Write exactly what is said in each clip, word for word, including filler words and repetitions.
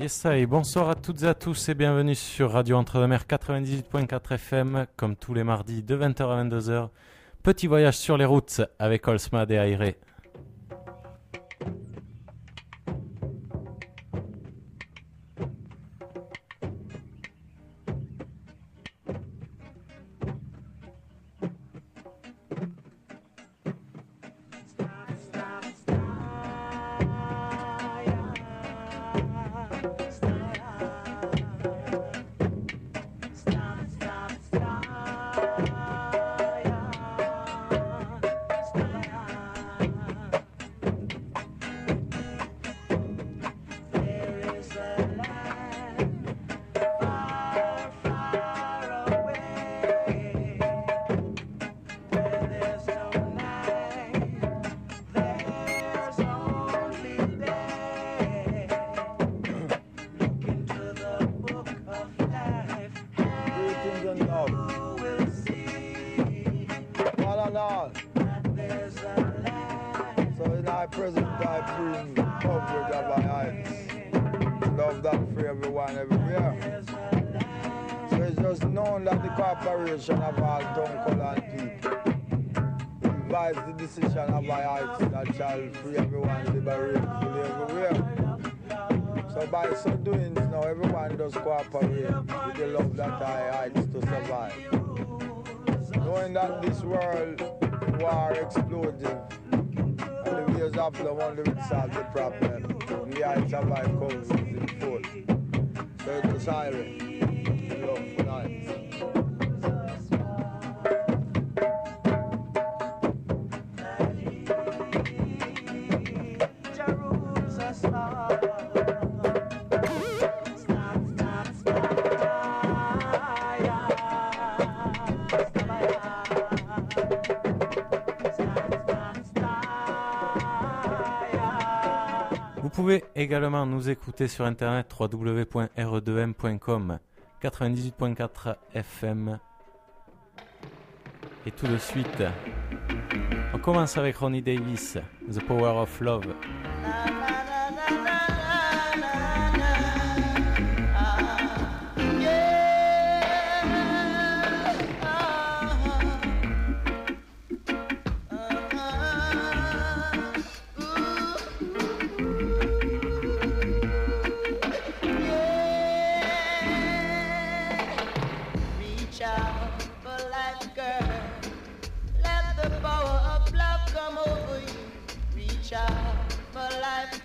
Yes, ça et bonsoir à toutes et à tous et bienvenue sur Radio Entre-deux-Mers quatre-vingt-dix-huit point quatre F M, comme tous les mardis de vingt heures à vingt-deux heures. Petit voyage sur les routes avec Olsmad et Aire. Corporation of all tongue, color and people. Revise the decision of my heights that shall free everyone liberate fully everywhere. So by so doing now everyone does cooperate with the love that I heights to survive. Knowing that this world war explosive and the ways of the one will solve the problem. And the heights of my cause is in full. So it's a siren. Love for nights. Vous pouvez également nous écouter sur internet w w w point r e deux m point com, quatre-vingt-dix-huit point quatre F M. Et tout de suite, on commence avec Ronnie Davis, The Power of Love. For life,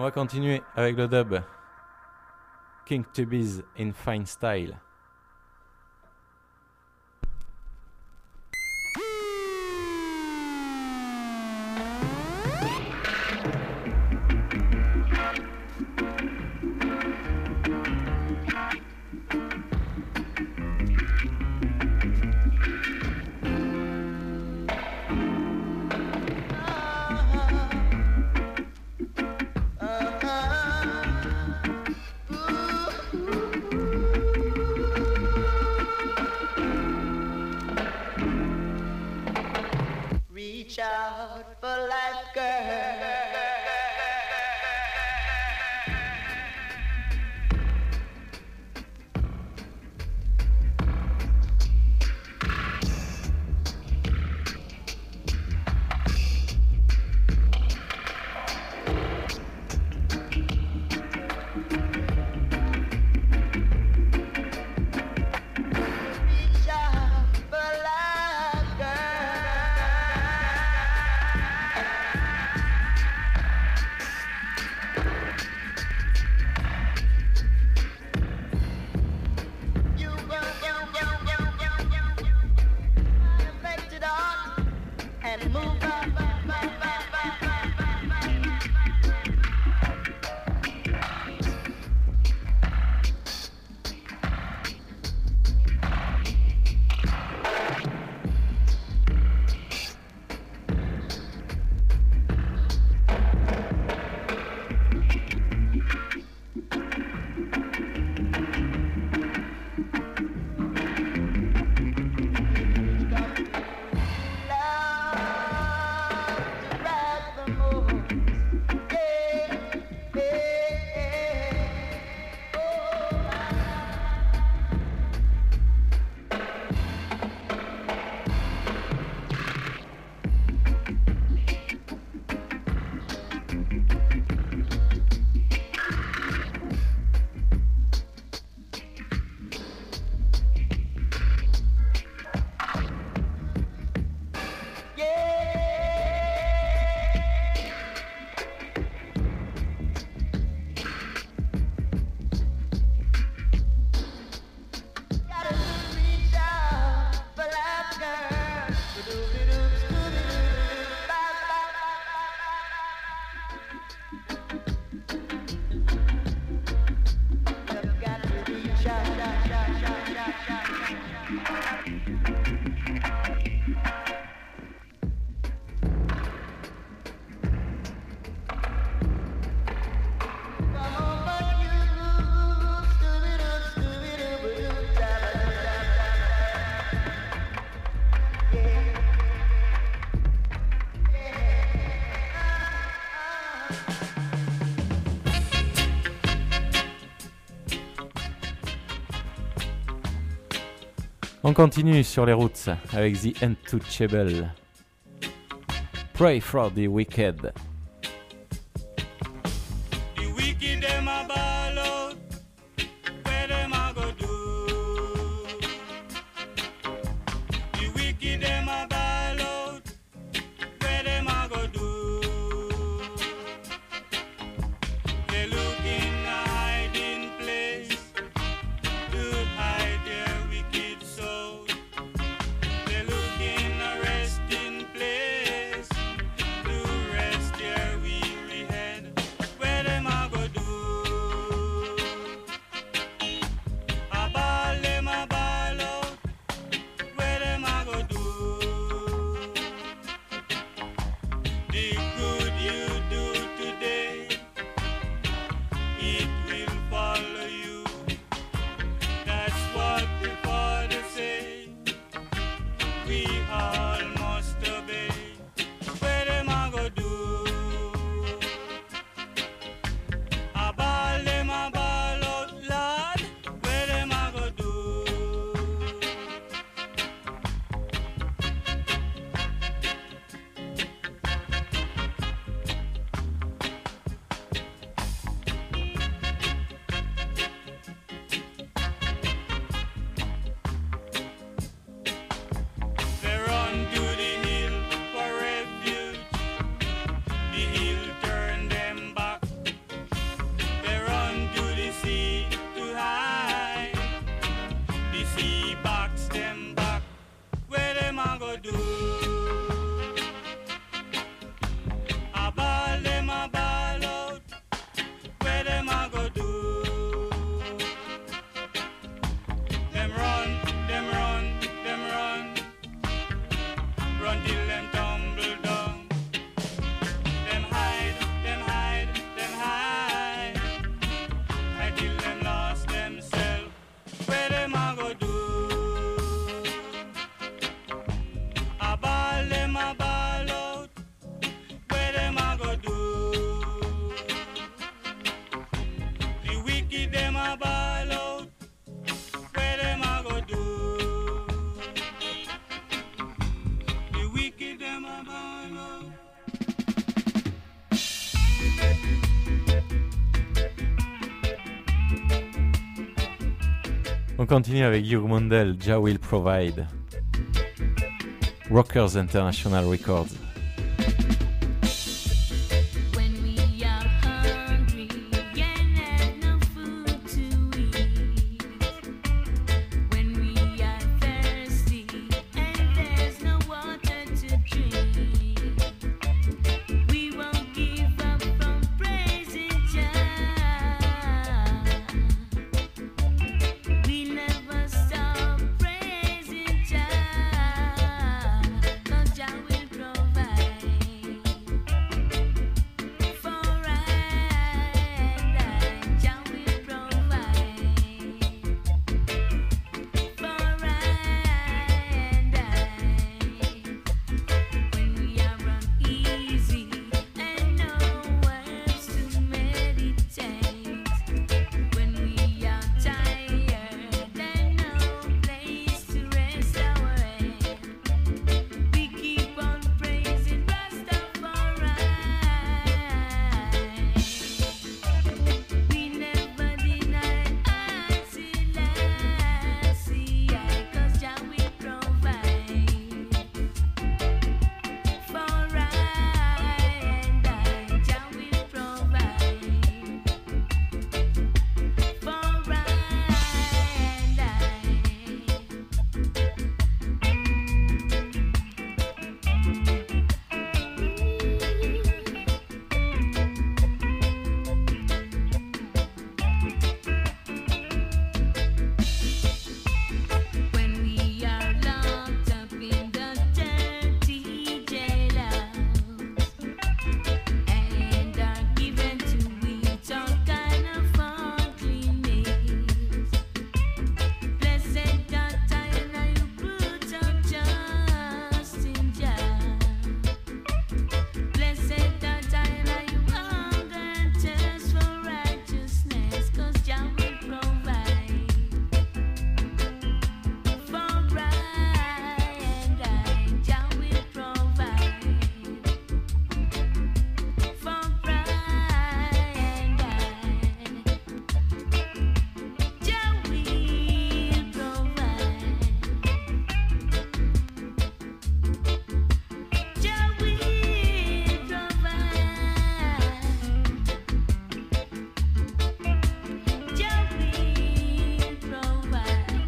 On va continuer avec le dub. King Tubies in Fine Style. Reach out for life, girl. On continue sur les routes avec The Untouchable. Pray for the Wicked. The wicked them a ball out, where them a go do? The wicked them a ball out, where them a go do? They look in a hiding place to hide their wicked soul. They look in a resting place to rest their until them tumble down. Them hide, them hide, them hide until them lost themselves. Where them a go do? A ball them a ball out. Where them a go do? The wicked them a ball out. Where them a go do? The wicked them a ball out. On continue avec Hugh Mundell, Jah Will Provide. Rockers International Records. When we are hungry and have no food to eat, when we are thirsty and there's no water to drink, we won't give up from praising Jah. We never stop praising Jah, 'cause Jah will provide for I. Jah will provide for I. When we are uneasy and nowhere to meditate, when we are tired and no place to rest our head, we keep on praising Rastafari. We never deny our Selassie, 'cause Jah will provide for I and I. Jah will provide for I and When we are locked up in the dirty jailhouse and are given to eat all kind of uncleanness, blessed God, I you put up just in Jah. Blessed God, I you hunger and thirst for righteousness, 'cause Jah will provide for I and I. Jah will provide for I and I. Jah will provide. Jah will provide. Jah will provide.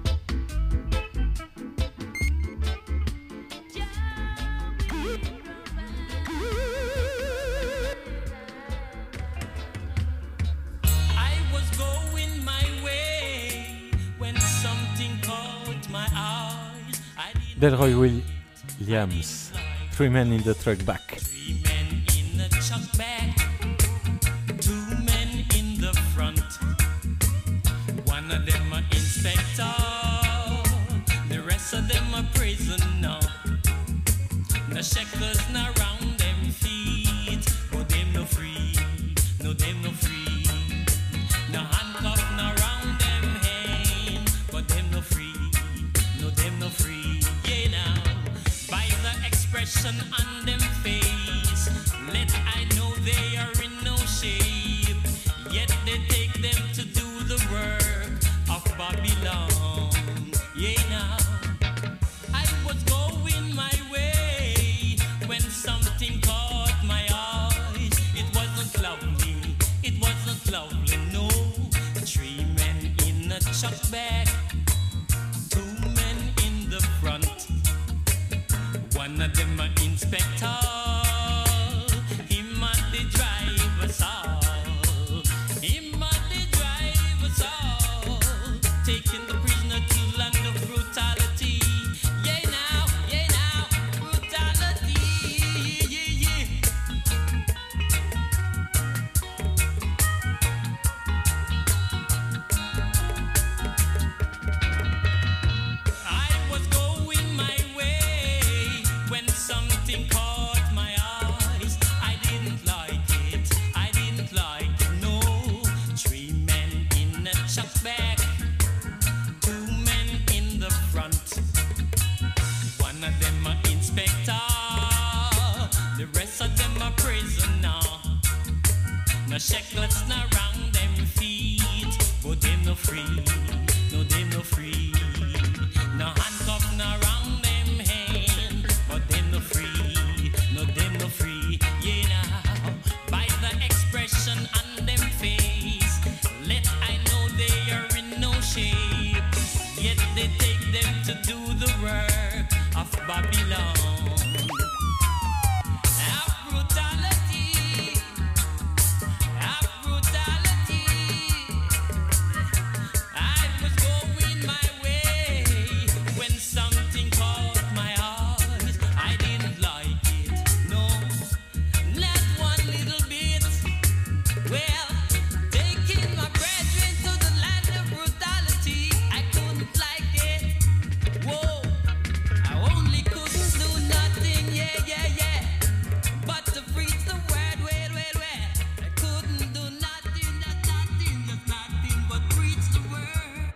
I was going my way when something caught my eyes. I did Delroy Williams, Three Men in the Truck Back. three men in the truck back, two men in the front. One of them a inspector, the rest of them a prisoner. No shackles na round them feet, but them no free, no them no free. No handcuff na round them hand, but them no free, no them no free. Yeah now, by the expression on them face, let I know they are in no shape. Yet they take them to do the work of Babylon. Yeah now, I was going my way when something caught my eyes. It wasn't lovely, it wasn't lovely, no. Three men in a truck back, two men in the front. One of them an inspector, him and the driver's all. Him and the driver's all, taking the prisoner to land of brutality. Yeah now, yeah now, them are inspector. The rest of them are prisoner. No shackles not round them feet, but them no free. No, them no free. No handcuff not round them hand, but them no free. No, them no free. Yeah, now by the expression on them face, let I know they are in no shape. Yet they take them to do the work of Babylon. Have brutality, have brutality. I was going my way when something caught my eyes. I didn't like it, no, not one little bit. Well, taking my brethren to the land of brutality, I couldn't like it. Whoa, I only couldn't do nothing, yeah, yeah, yeah, but to preach the word, wait, wait, wait. I couldn't do nothing, just nothing, just nothing, but preach the word.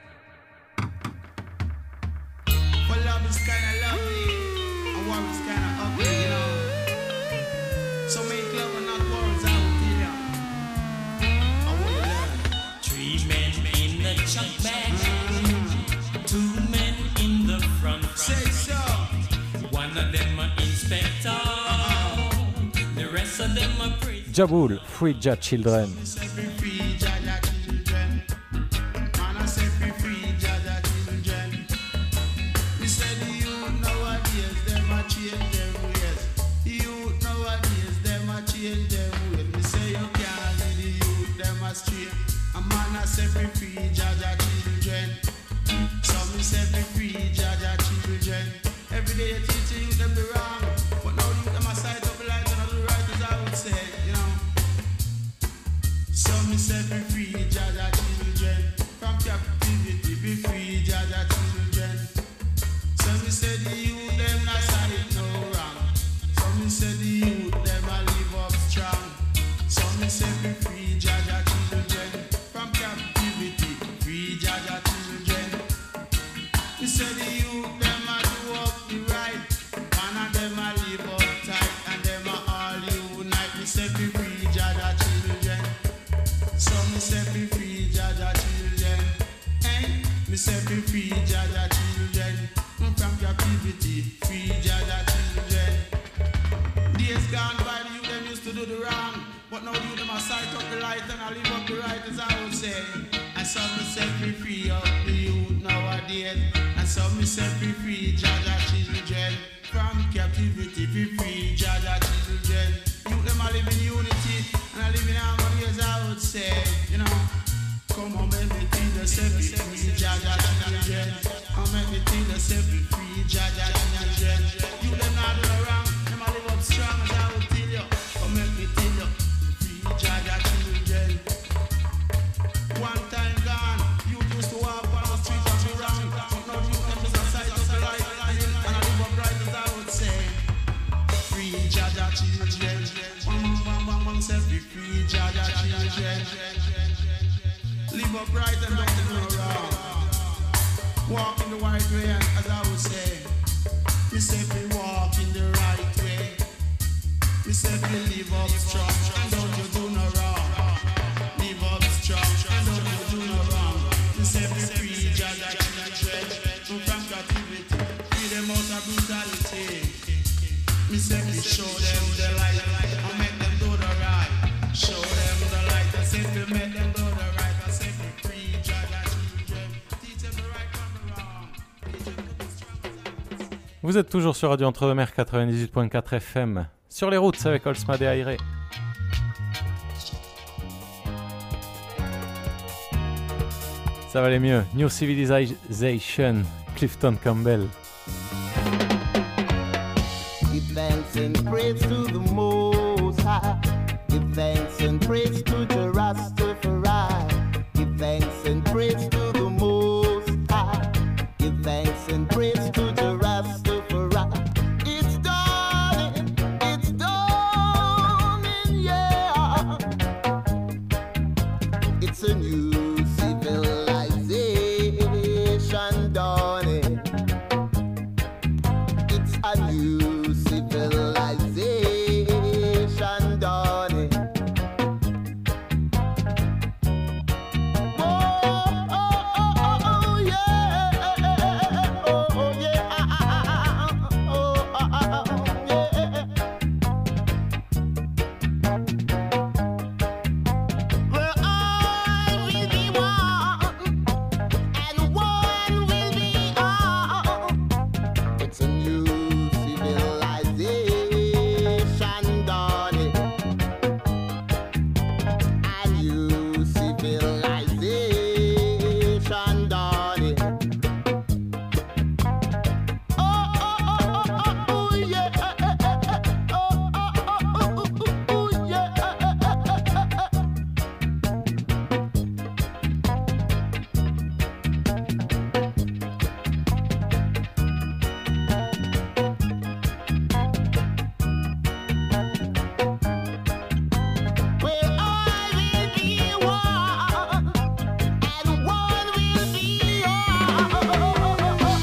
Well, love is kinda lovely, and war is kinda ugly, you know. So make love and not wars, I will tell ya. I want you learn. Three men in the truck back, two men in the front. Say so. One of them an inspector, the rest of them are prisoners. Jabul, Free Ja Children. Set me free, Jaja children. Man, I set me free, Jaja children. We said the youth nowadays, them a change them ways. The youth nowadays, them a change them ways. Me say you can't lead the youth, them a straight. A man a set me free, Jaja children. So me set me free, Jaja children. Every day you teach the youth them the wrong, but now the youth them a sight up the light and do right as I would say, you know. So me set me free, Jaja children. From captivity, be free, Jaja children. So me say the youth them not sight no wrong. So me say the youth them a live up strong. So me set me free, Jaja children. From captivity, free, Jaja children. Me say the youth them a do up the right. One of them a live up tight, and them a all unite. Me say me free, Jaja children. So me set me free, Jaja children. Hey, me set me free, Jaja children. Mm, from captivity, free, Jaja children. Days gone by, the youth them used to do the wrong, but now the youth them a sight up the light and I live up the right, as I would say. And so me set me free up the youth nowadays. And so me set me free, Jaja children. From captivity, be free, Jaja children. Youth them a live in unity and I live in harmony, as I would say, you know. Come on, make me feel the set me free, Jaja children. Come make me feel the set me free, Jaja children. You them not do no wrong, them a live up strong, as I would tell you. Come make me tell you, free, Jaja children. One time gone, you used to walk on the street and be wrong, but now you them just a sight of the light and I live up right, as I would say. Free, Jaja children. One, one, one, one, set me free, Jaja children. Live upright and don't do no wrong. Walk in the right way, and as I would say, me say we walk in the right way. Me say we live up strong, and don't you do no wrong. Live up strong, and don't you do no wrong. Me say we free, Jaja children, from captivity, free them out of brutality. Me say we show them the light, and make them do the right. Show them the light, and say we make them do the right. I say we free, Jaja children, teach them the right from the wrong. Teach them to be strong as I would say. Vous êtes toujours sur Radio Entre-deux-Mers quatre-vingt-dix-huit point quatre F M. Sur les routes avec Olsmade et Aire. Ça va aller mieux. New Civilization, Clifton Campbell. Give thanks and praise to the Most High. Give thanks and praise to the Rastafari. Give thanks and praise to the Most High. Give thanks and praise to the Rastafari. It's dawning, it's dawning, yeah. It's a new civilization dawning. It's a new new civilization dawning. Oh, oh, oh, oh, oh, yeah. Oh, oh, yeah. Oh, oh, oh, yeah. Well, I will be one, and one will be all. It's a new civilization dawning. A new civilization dawning. Oh, oh, oh, oh, oh, yeah. Oh, oh, oh, oh, oh, yeah. Well, I will be one, and one will be all.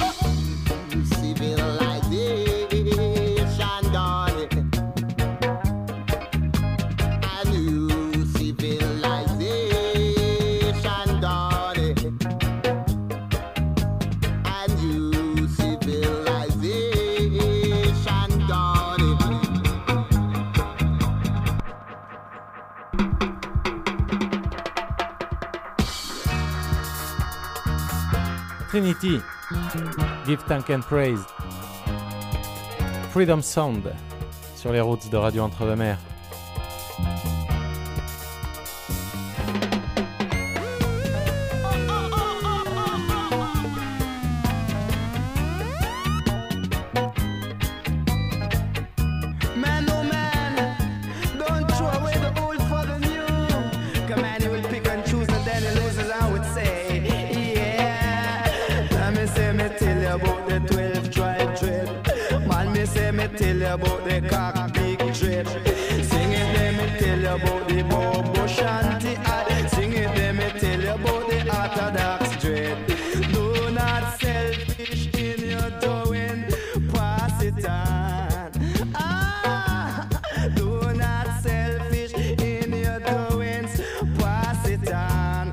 Civilization dawning. A new civilization dawning. A new civilization dawning. Trinity, Give Thank and Praise. Freedom Sound sur les routes de Radio Entre-deux-Mers. Man, oh man, don't throw away the old for the new. Come on, he will pick and choose and then he loses, I would say. Yeah. Let me say, me tell you about the twelve tribe dread. Man, me say, me tell you about the cock big dread. Sing it, let me tell you about the bobo shanty. I sing it, let me tell you about the orthodox dread. Do not selfish in your doing, pass it on. Ah, do not selfish in your doings, pass it on.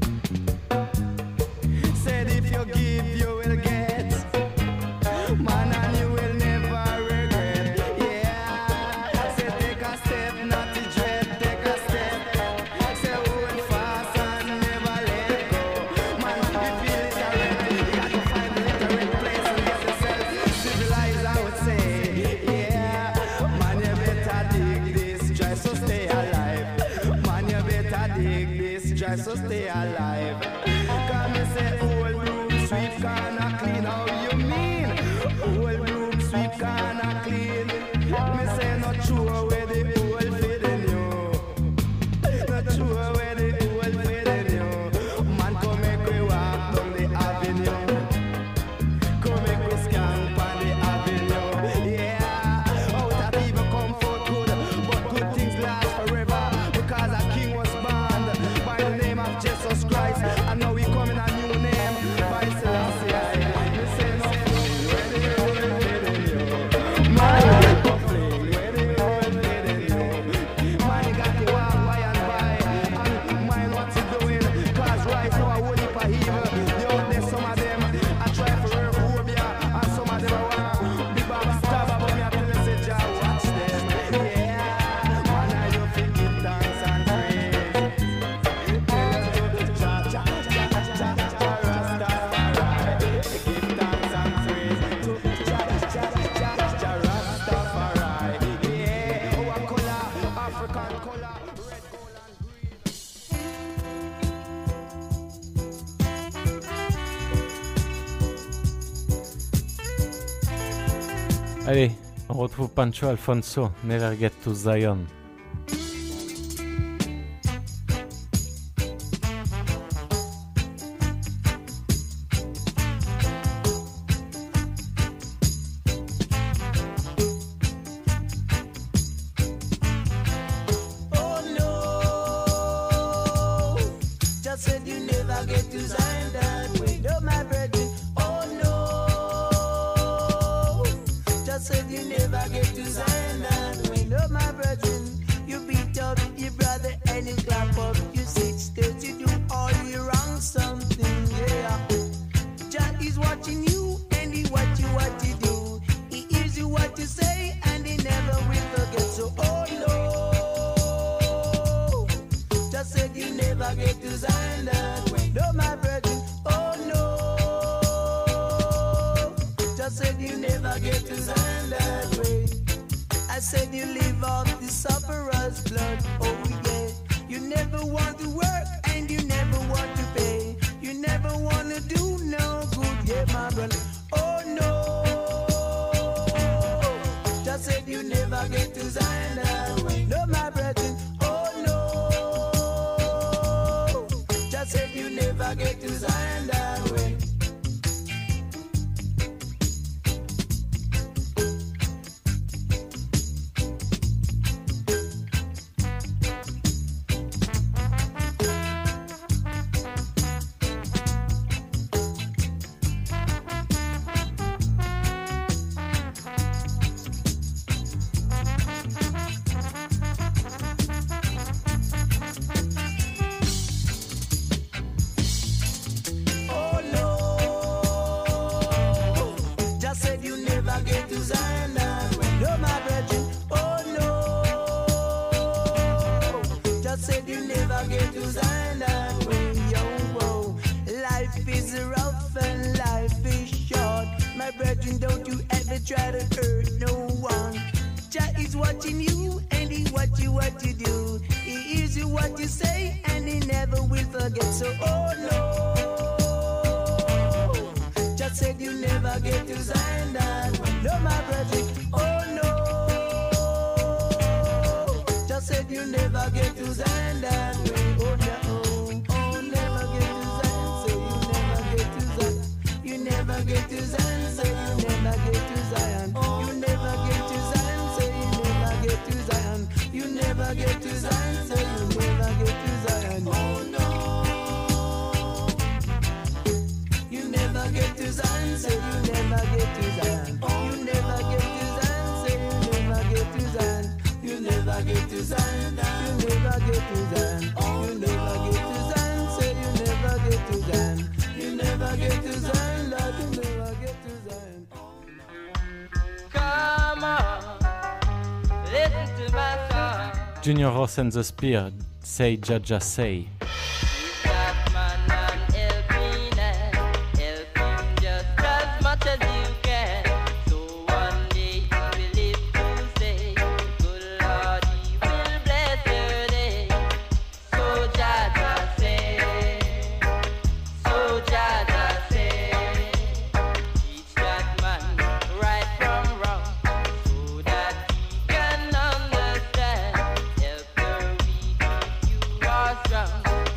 Said if you give, you will get. Man, and you will never regret. Yeah. Say take a step, not to dread. Take a step. Say hold fast and never let go. Man, if you literate, you got to find the literate place and get yourself civilized, I would say. Yeah. Man, you better dig this, try so stay alive. Man, you better dig this, try so stay alive. Come and say old broom sweep kinda clean. How you mean? Old broom sweep kinda clean. Me say not true away the old feeding you. Not true away the old feeding you. Man, come make we walk down the avenue. Come make we scan on the avenue. Yeah. Out of people come for good, but good things last forever. Because a king was born by the name of Jesus Christ, and now we come in a new name by Selassie. Me say no fling where the old feeding you. Man, no fling where the old feeding you. Man, you got to walk by and by and mind what you doing. Cause right now I won't heap of evil. You out there, some of them I try for her phobia, and some of them I wanna be backstabber, but me I tell you say Jah watch them. Yeah, man, I you fi give thanks and praise. Tell us to the Jah, Jah, Jah, Jah, Jah, Rastafari. Give thanks and praise to Jah, Jah, Jah, Jah, Rastafari. Yeah, our color, African color, red, gold and green. Allez, on retrouve Pancho Alfonso, Never Get to Zion. Oh no, just said you never get to Zion that way. No, my brethren. Oh no, just said you you never get to Zion and win. Oh, my brethren, you beat up your brother and you clap up. You sit still to do all you wrong something, yeah. Jah is watching you and he watch you what you do. He hears you what you say and he never will forget. So, oh no, just said you never get to Zion and win. Oh, my brethren, oh no, just said you never get to Zion that way. I said you live off the sufferer's blood, oh yeah. You never want to work and you never want to pay. You never want to do no good, yeah, my brother. Oh no, just said you never get to Zion that way. No, my brethren, oh no, just said you never get to Zion that way. Don't you ever try to hurt no one. Jah is watching you and he watch you what you do. He hears you what you say and he never will forget. So oh no, just said you never get to Zion that way. No, my brethren, oh no, just said you never get to Zion that way. Oh no, oh never get to Zion, so you never get to Zion. You never get to Zion, so you never get to Zion. You never get to Zion, so you never get to Zion. You never get to Zion, so you never get to Zion. Oh no, you never get to Zion, so you never get to Zion. You never get to Zion, so you never get to Zion. You never get to Zion, you never get to Zion. You never get to Zion, so you never get to Zion. You never get to Zion, Lord, you never get to Zion. Come on, listen to my song. Junior Ross and the Spear, Say Jaja Say. That man and help me now, help him just as much as you can. So one day you will live to say, good Lord, he will bless your day. So Jaja say, so Jaja say, teach that man right from wrong, so that he can understand. Help the weak if you are strong.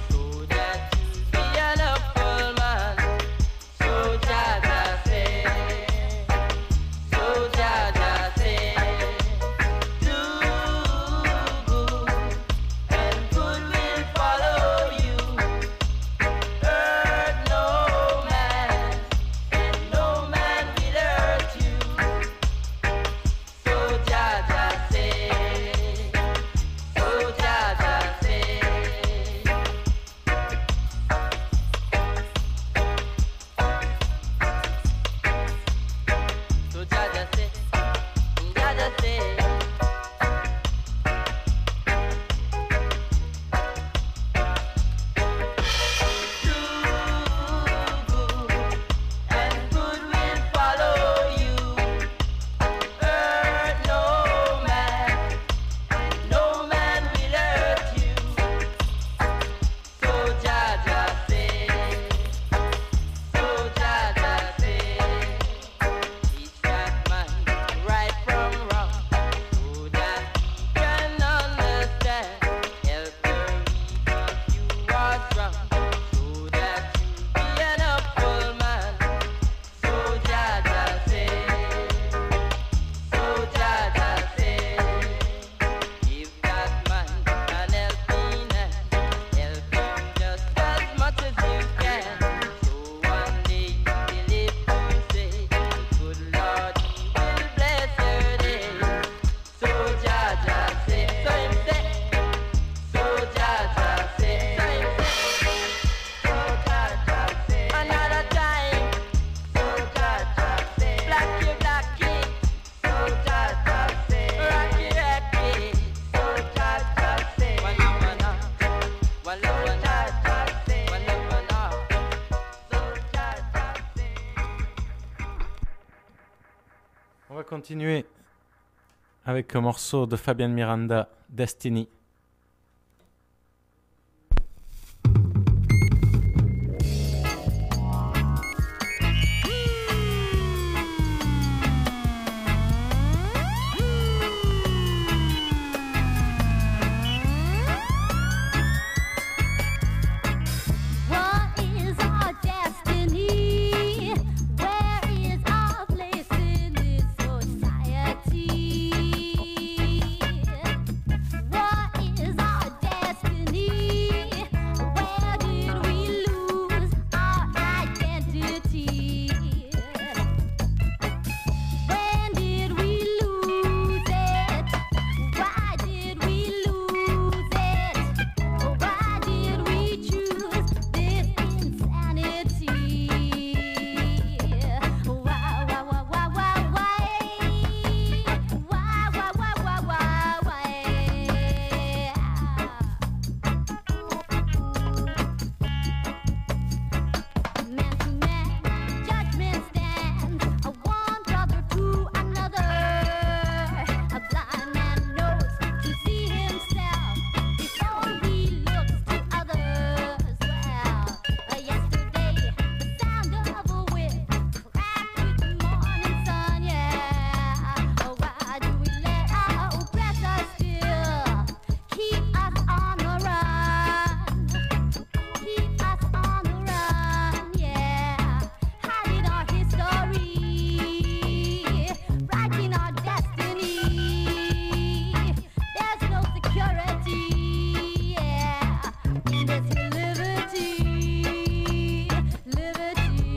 continuer avec un morceau de Fabian Miranda, Destiny. What is our destiny? Where is our place in this society? What is our destiny? Where did we lose our identity? When did we lose it? Why did we lose it? Why did we choose this insanity? Why, why, why, why, why, why? Why, why, why, why, why, why? Man to man, judgment stands. A one brother to another. A blind man knows to see himself before he looks to others. Well, yesterday the sound of a whip cracked with the morning sun. Yeah, why do we let our oppressors still keep us on the run? Keep us on the run, yeah. Hiding our history, writing our destiny. There's no security, yeah, in this liberty, liberty.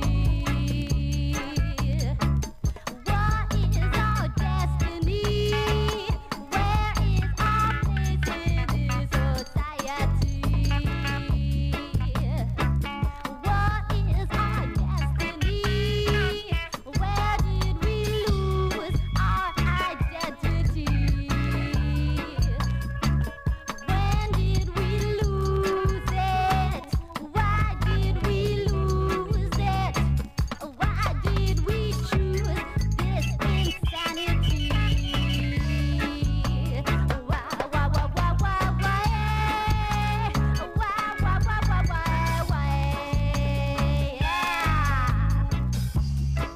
What is our destiny? Where is our place in this society? What is our destiny? Where did we lose our identity? When did we lose it? Why did we lose it? Why did we choose this insanity? Why, why, why, why, why, why? Why, why, why, why, why, why? Yeah.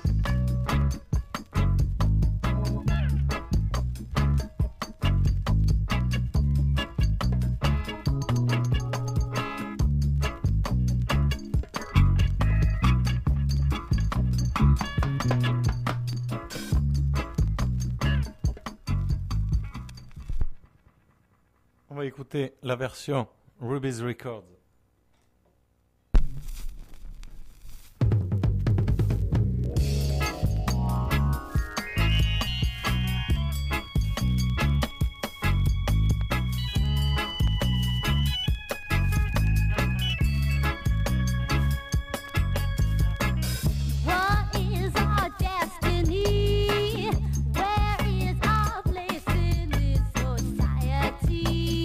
On va écouter la version Ruby's Records. What is our destiny? Where is our place in this society?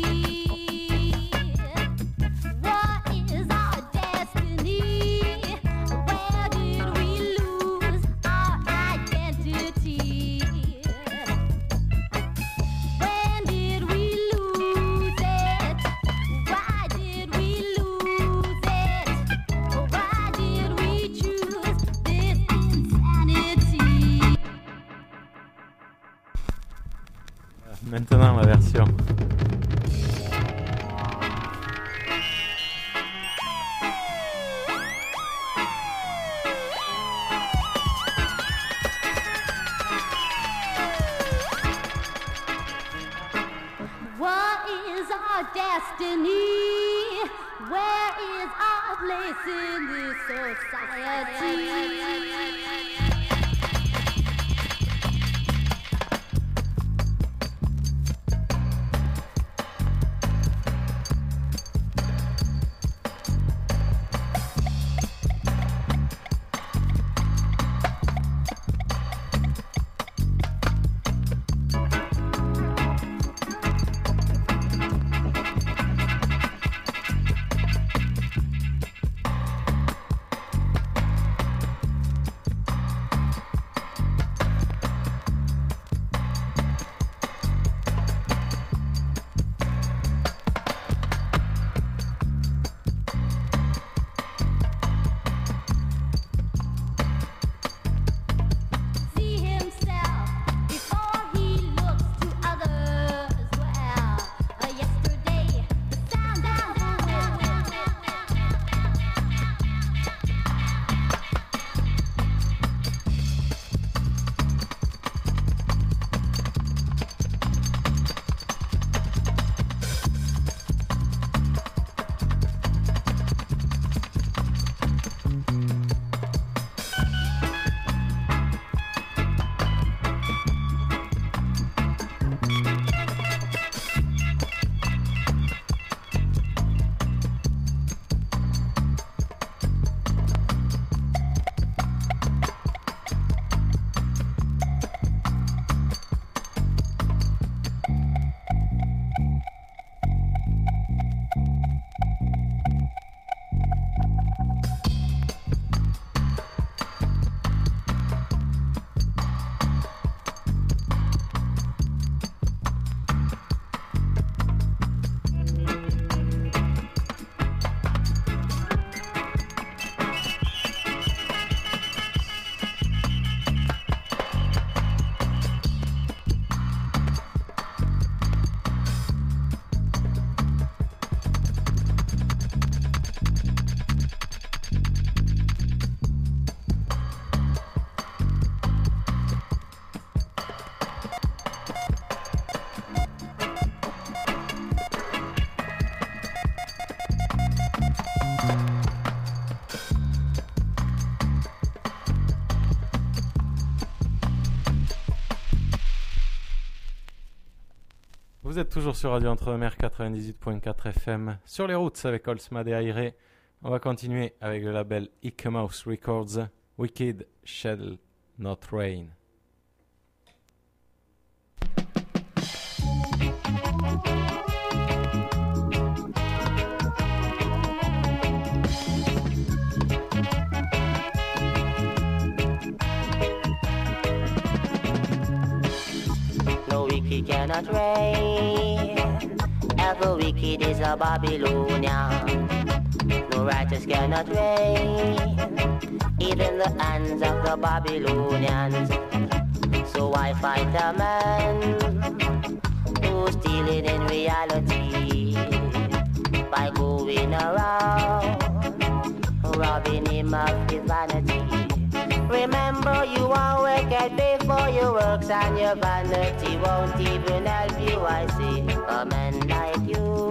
What is our destiny? Where did we lose our identity? When did we lose it? Why did we lose it? Why did we choose this insanity? Maintenant la version. What is our destiny? Where is our place in this society? Vous êtes toujours sur Radio Entre-deux-Mers quatre-vingt-dix-huit point quatre F M sur les routes avec Olsmad et Aire. On va continuer avec le label Ike Mouse Records, Wicked Shall Not Rain. No wicked cannot reign. Ever wicked is a Babylonian. No righteous cannot reign. Even the hands of the Babylonians. So I fight a man who's stealing in reality by going around robbing him of his vanity. Remember, you are wicked before your works, and your vanity won't even help you. I see a man like you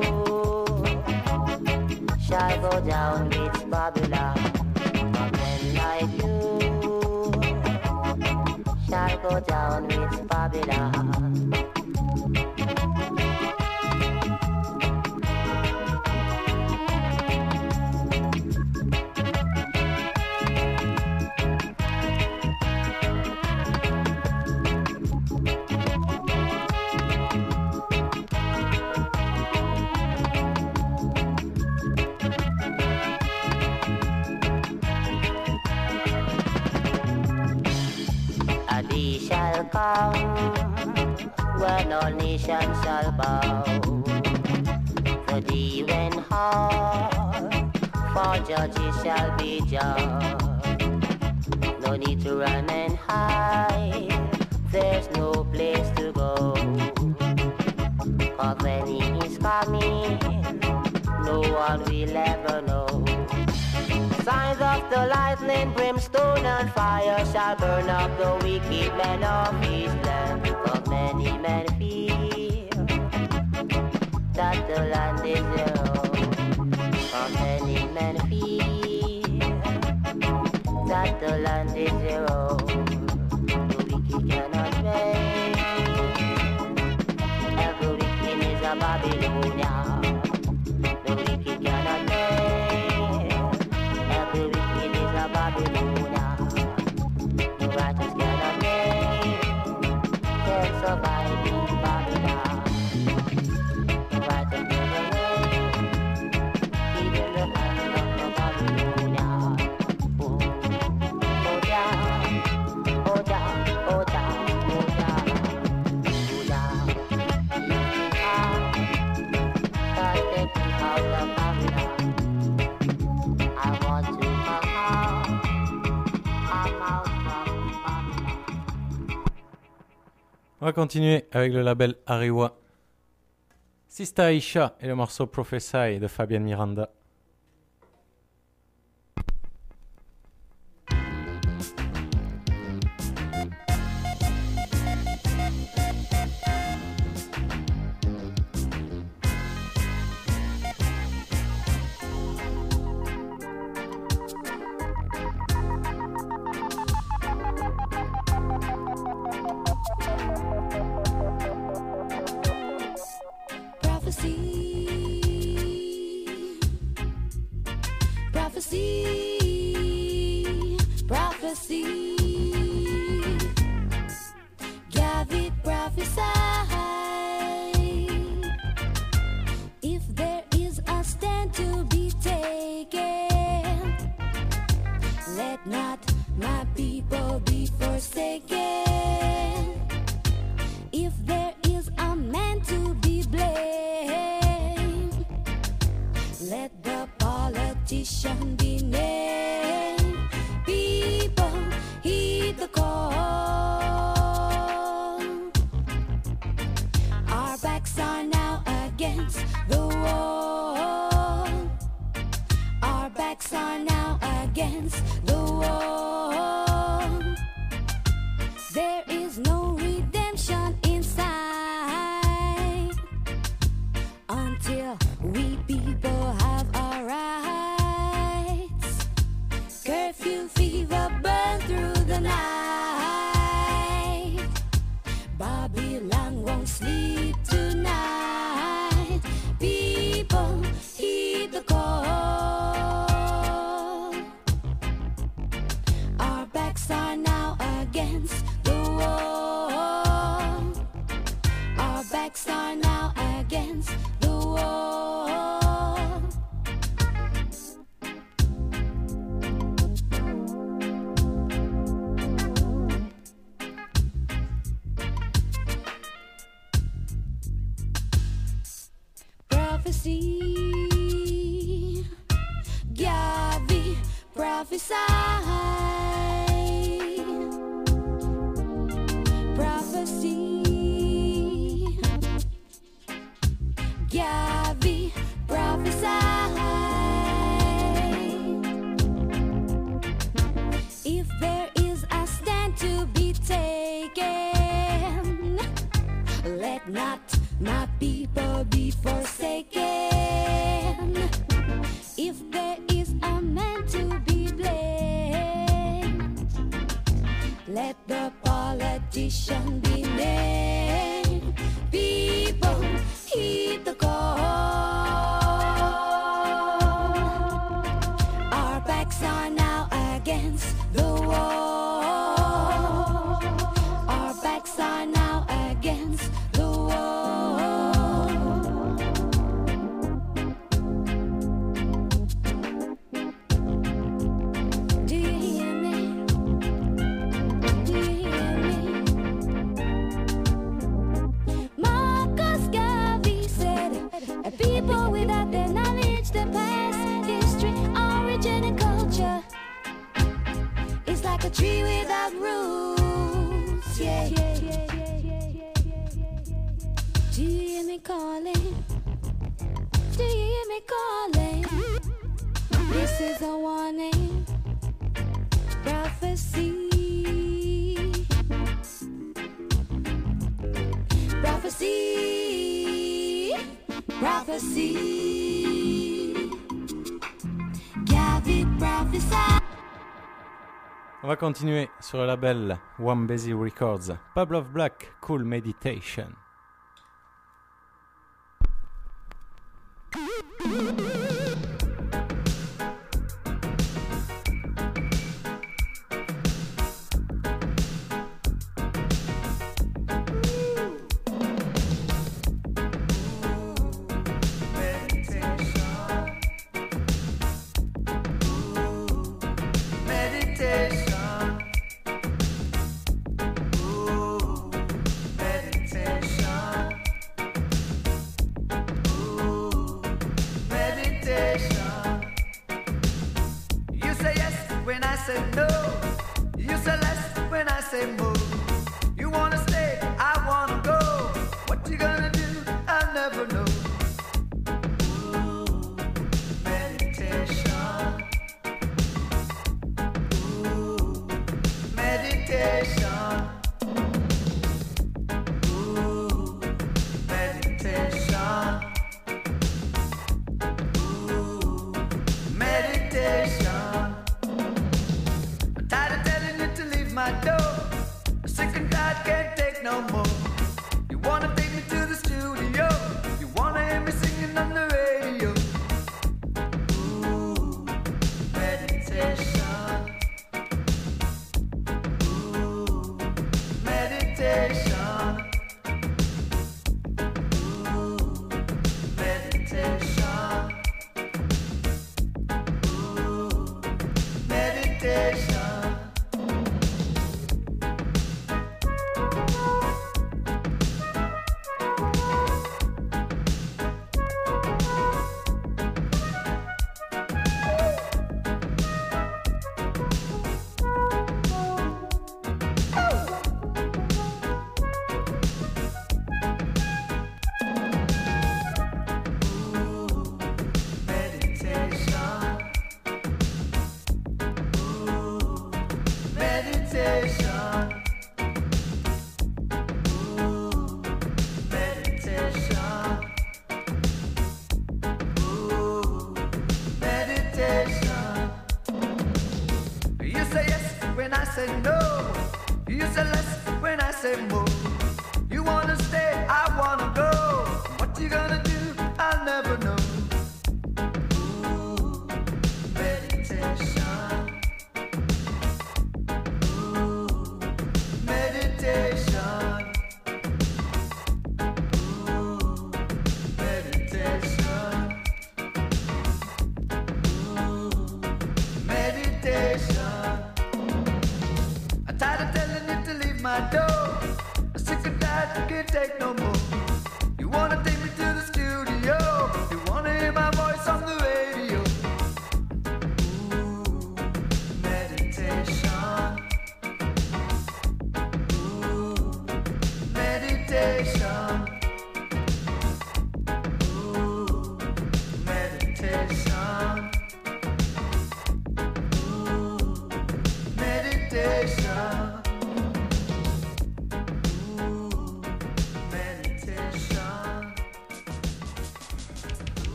shall go down with Babylon. A man like you shall go down with Babylon. Shall come when all nations shall bow. The day when hard for judges shall be judged. No need to run and hide, there's no place to go. Cause when he is coming, no one will ever know. Signs of the lightning, brimstone and fire shall burn up the wicked men of his land. Cause many men fear that the land is their own. Cause many men fear that the land is their own. The wicked cannot reign. Every wicked is a Babylonian. The wicked cannot reign. The wicked is a Babylonian. The righteous cannot reign, can survive in Babylon. The righteous never reign, even the hand of the Babylonian. Oh, oh down, oh down, oh down, oh down, oh down. God take me out of Babylon. I want to On va continuer avec le label Ariwa. Sista Aisha et le morceau Prophesy de Fabian Miranda. Babylon won't sleep tonight. prophesy, prophecy, Gavi, prophesy. If there is a stand to be taken, let not my people be forsaken. If there is a man to be blamed, let the politician be named. People, heed the call. Our backs are now against the wall. Our backs are now against the wall. Do you hear me? Do you hear me? Marcus Garvey said, "A people without their knowledge, their past, history, origin, and culture is like a tree without roots." Yeah. Do you hear me calling? Do you hear me calling? This is a warning. Prophecy. Prophecy. Prophecy. Gavi prophesy. On va continuer sur le label Wambezi Records. Pavlov Black, Cool Meditation. Meditation. Ooh, meditation. Ooh, meditation. You say yes when I say no. You say less when I say more. You wanna stay, I wanna go. What you gonna do, I'll never know. Ooh, meditation. Meditation. Ooh, meditation. Ooh, meditation. I'm tired of telling you to leave my door.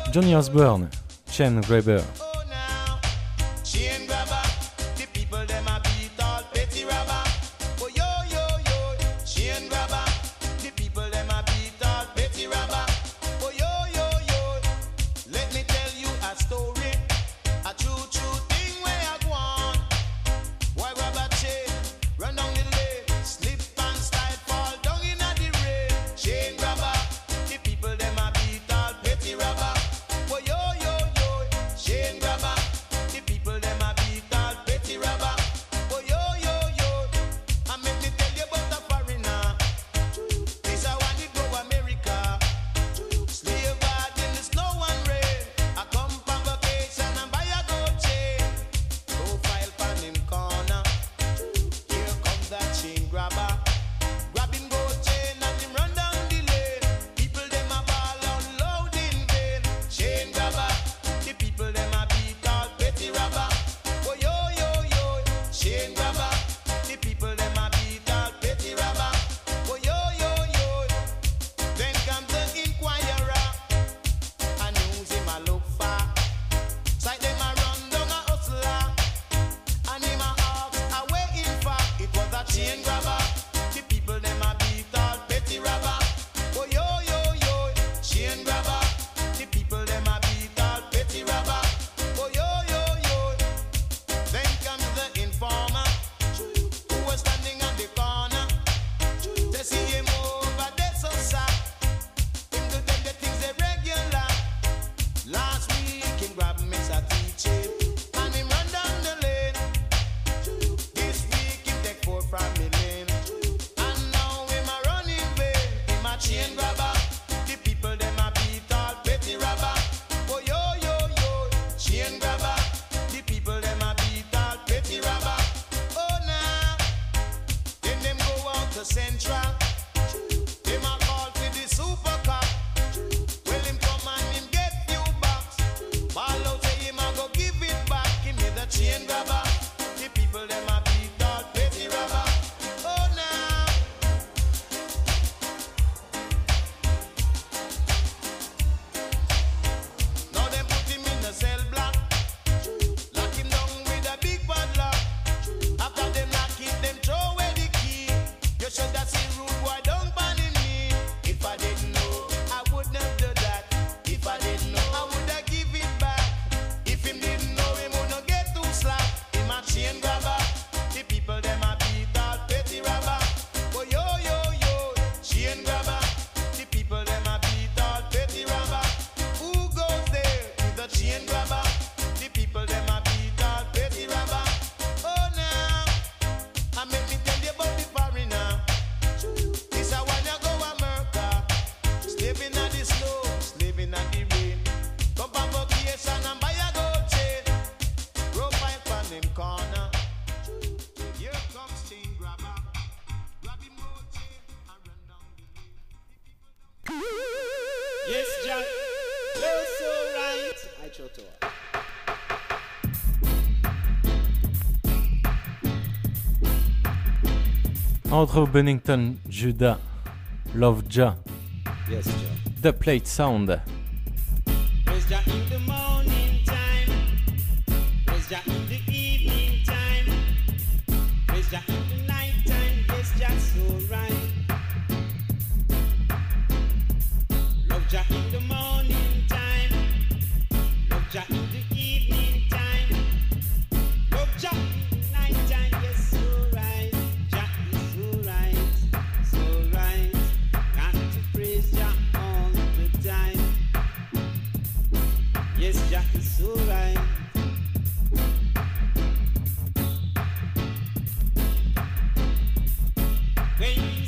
Johnny Osbourne, Chain Grabber. Oh now, chain grabber, the people them a beat all petty robber. Oh yo yo yo, chain grabber, the people them a beat all petty robber. Oh yo yo yo, let me tell you a story, a true true thing where I go on. Why grab a chain, run down the lane, slip and slide, fall down in a the rain. Chain grabber, the people them a beat all petty robber. Oh yo yo yo, chain grabber, the people them a beat all petty robber. Oh yo yo yo, I make me tell you about a foreigner. This I want to go America. Slave hard in the snow and rain. I come from vacation and buy a gold chain. Profile pan him corner. Here comes that chain grabber. Grabbing gold chain and him run down the lane. People them a ball out loud in vain. Chain grabber, the people them a beat all petty robber. Oh yo yo yo, chain grabber, the people them a beat all petty robber. Oh yo yo yo, then comes the inquirer. And news him a look for. Sight them a run down a hustler. And him a ask a waiting for. It was a chain grabber. The people them a beat all petty robber. Oh yo yo yo, chain grabber. The people them a beat all petty robber. Oh yo yo yo. Then comes the informer who was standing on the corner. They see him over there so sad. Him do them the things they regular. Last week him grab Mister teaching and him run down the lane. This week him take four from me lane. And now him a run in vain. Him a chain grabber. The people them a beat all petty robber. Oh yo yo yo, chain grabber. The people them a beat all petty robber. Oh now, then them go out to Central. Him a call for the super cop. Well him come and him get few bucks. Ball out say him a go give it back. Give me the chain grabber. The people them a beat all petty robber. Oh now. Now them put him in the cell block. Lock him down with a big padlock. After them lock it, them throw away the key. You should have seen rude boy don't ban in me. If I didn't know, I would not do that. If I didn't know, I would have give it back. If him didn't know, him would not get too slap. Him a chain grabber. The people them a beat all petty robber. Oh yo yo yo, chain grabber. The people them a beat all petty robber. Who goes there with the chain grabber? The people them a beat all petty robber. Oh now, I make me tell you about the foreigner. This I wanna go America. Slaving on the snow, slaving on the rain. Come on vacation and buy a gold chain. Profile pan him corner. Here comes chain grabber. Grab him gold chain and run down the lane. Yes, Jack. You're so right. I choto. On retrouve Bennington, Judah, Love Jah, Yes, Jack. The Plate Sound. Praise Jah in the morning time. Praise Jah in the evening time. Praise Jah in the night time. Yes, Jah so right. Love Jah in the morning time. Love Jah in the evening time. Love Jah in the night time. Yes, so right. Jah is so right. So right. Got to praise Jah all the time. Yes, Jah is so right. When you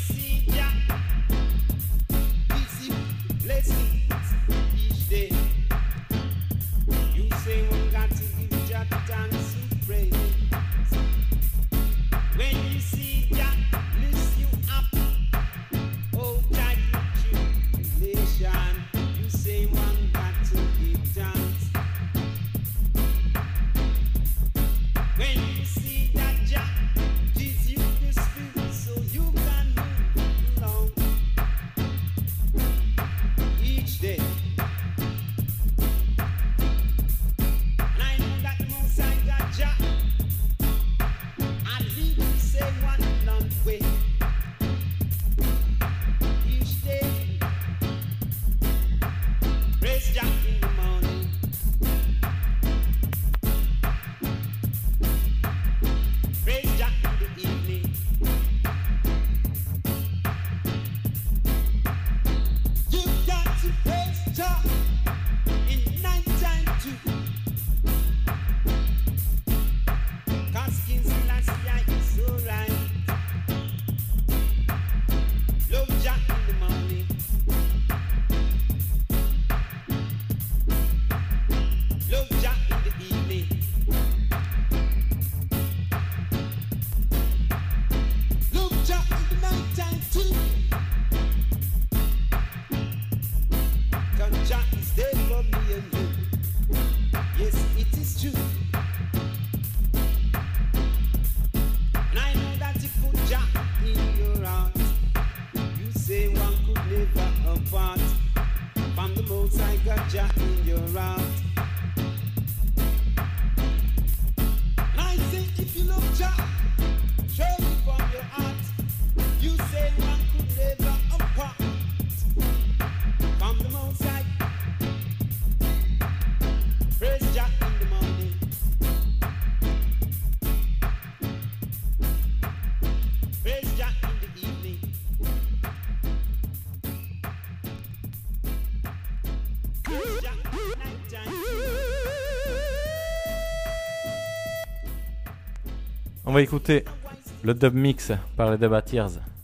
On va écouter le dub mix par les Dubatiers.